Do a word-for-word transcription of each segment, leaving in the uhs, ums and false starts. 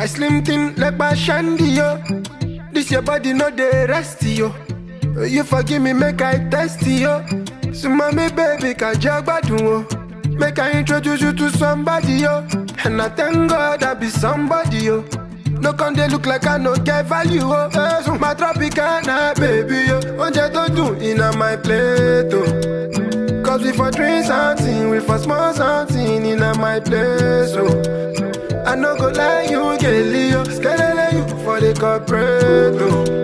My slim thing like my shandy, yo. This your body, no dey rest, yo. You forgive me, make I test yo. So mommy, baby, can jog badun, make I introduce you to somebody, yo. And I thank God I be somebody, yo. No con they look like I no get value, oh. Eh, so my Tropicana, baby, yo. Onje to do inna my plate, oh. Cause we for drink something, we for small something inna my place, oh. I no go lie, you get Leo. Skelele you for the corporate,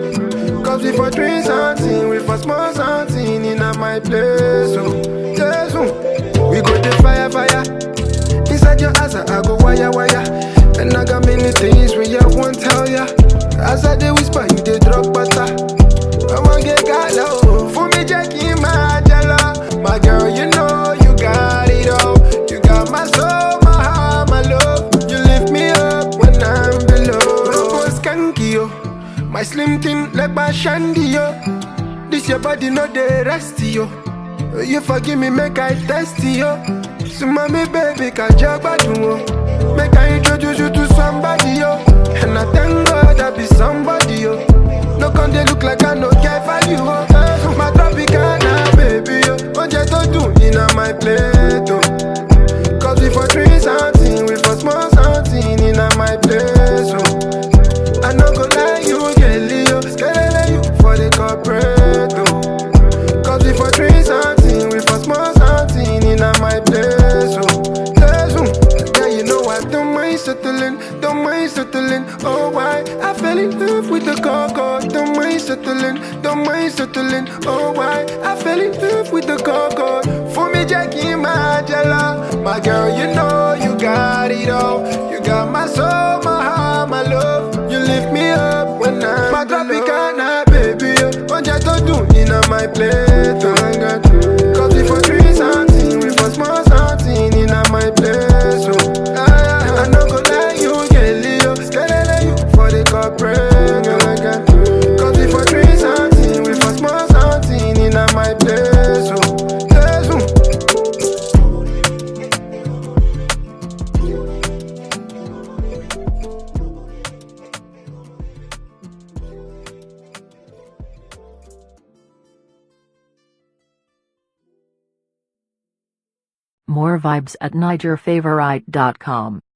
oh. Cause we for drink something, we for small something inna my place, oh. Yes, oh. We go the fire, fire. Inside your ass, I go wire, wire. And I got many things when you won't tell ya. As I dey whisper, you dey drop butter. I want get gala, oh. For me, Jackie, my jala. My girl, you know you got it all. You got my soul, my heart, my love. You lift me up when I'm below. Robo skanky, yo. My slim thing like my shandy, yo. This your body, no dey rest, yo. You forgive me, make I test yo. So mommy, baby, can jog badun, oh. Make I introduce you to somebody, yo. And I thank God I be somebody, yo. No con they look like I no get value, oh. Eh, my Tropicana, baby, yo. Onje to do inna my plate, oh. Cause we for drink something, we for small something inna my place, oh. I no go lie, you get Leo. Skelele you for the corporate, oh. Cause we for drink something, we for small something inna my place, oh. Place, oh. Yeah, you know I don't mind settling, don't mind settling. Oh, why? I fell in love with the coco. Don't mind settling, don't mind settling. Oh, why? I fell in love with the coco. For me, Jackie, my jala. My girl, you know you got it all. You got my soul, my heart, my love. You lift me up when I'm my Tropicana, baby. Onje to do inna my plate, oh. Cause we for drink something, we for small something inna my place, oh. Ah, I no go lie, you get Leo. Skelele you for the corporate, oh. Cause we for drink something, we for small something inna my place, oh. Yes, oh. More vibes at niger favorite dot com.